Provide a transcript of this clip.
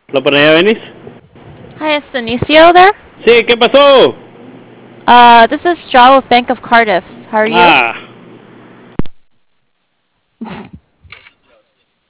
¿Lo por allá venís? Hi, is Denicio there? Sí, ¿qué pasó? This is Straw with Bank of Cardiff. How are you? Ah,